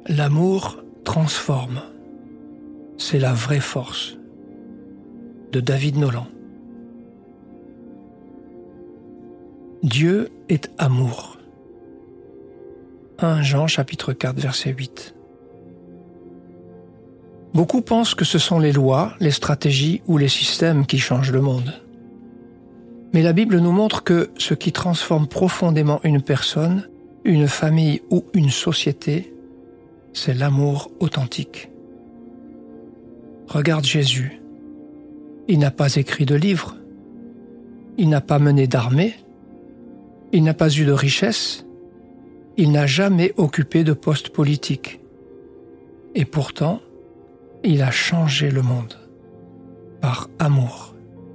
L'amour transforme. C'est la vraie force. De David Nolan. Dieu est amour. 1 Jean chapitre 4 verset 8. Beaucoup pensent que ce sont les lois, les stratégies ou les systèmes qui changent le monde. Mais la Bible nous montre que ce qui transforme profondément une personne, une famille ou une société, c'est l'amour authentique. Regarde Jésus. Il n'a pas écrit de livre. Il n'a pas mené d'armée. Il n'a pas eu de richesse. Il n'a jamais occupé de poste politique. Et pourtant, il a changé le monde par amour.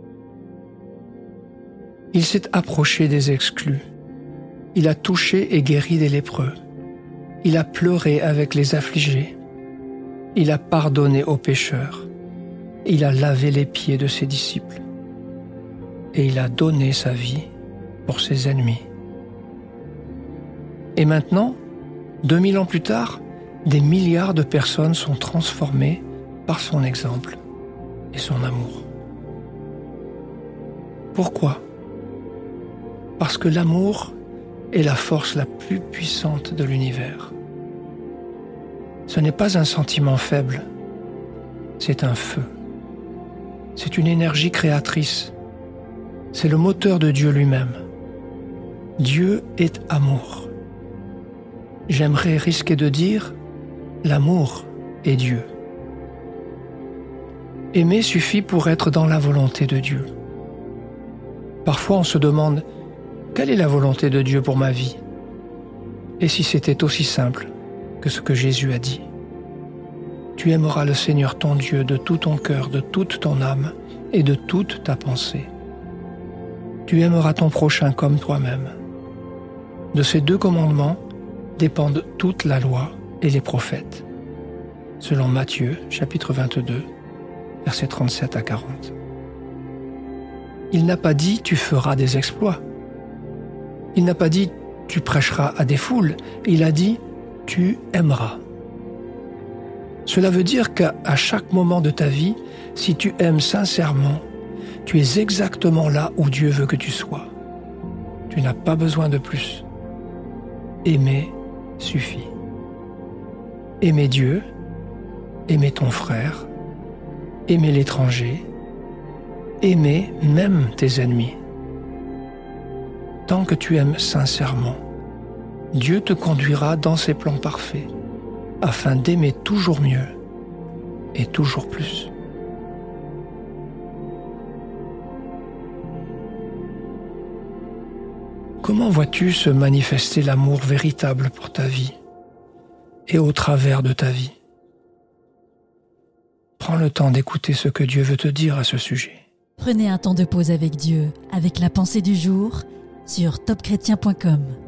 Il s'est approché des exclus. Il a touché et guéri des lépreux. Il a pleuré avec les affligés. Il a pardonné aux pécheurs. Il a lavé les pieds de ses disciples. Et il a donné sa vie pour ses ennemis. Et maintenant, 2000 ans plus tard, des milliards de personnes sont transformées par son exemple et son amour. Pourquoi ? Parce que l'amour est la force la plus puissante de l'univers. Ce n'est pas un sentiment faible, c'est un feu. C'est une énergie créatrice. C'est le moteur de Dieu lui-même. Dieu est amour. J'aimerais risquer de dire, l'amour est Dieu. Aimer suffit pour être dans la volonté de Dieu. Parfois on se demande, quelle est la volonté de Dieu pour ma vie ? Et si c'était aussi simple que ce que Jésus a dit ? Tu aimeras le Seigneur ton Dieu de tout ton cœur, de toute ton âme et de toute ta pensée. Tu aimeras ton prochain comme toi-même. De ces 2 commandements dépendent toute la loi et les prophètes, selon Matthieu, chapitre 22, versets 37 à 40. Il n'a pas dit « tu feras des exploits ». Il n'a pas dit « tu prêcheras à des foules ». Il a dit « tu aimeras ». Cela veut dire qu'à chaque moment de ta vie, si tu aimes sincèrement, tu es exactement là où Dieu veut que tu sois. Tu n'as pas besoin de plus. Aimer suffit. Aimer Dieu, aimer ton frère, aimer l'étranger, aimer même tes ennemis. Tant que tu aimes sincèrement, Dieu te conduira dans ses plans parfaits, afin d'aimer toujours mieux et toujours plus. Comment vois-tu se manifester l'amour véritable pour ta vie et au travers de ta vie ? Prends le temps d'écouter ce que Dieu veut te dire à ce sujet. Prenez un temps de pause avec Dieu, avec la pensée du jour, sur topchrétien.com.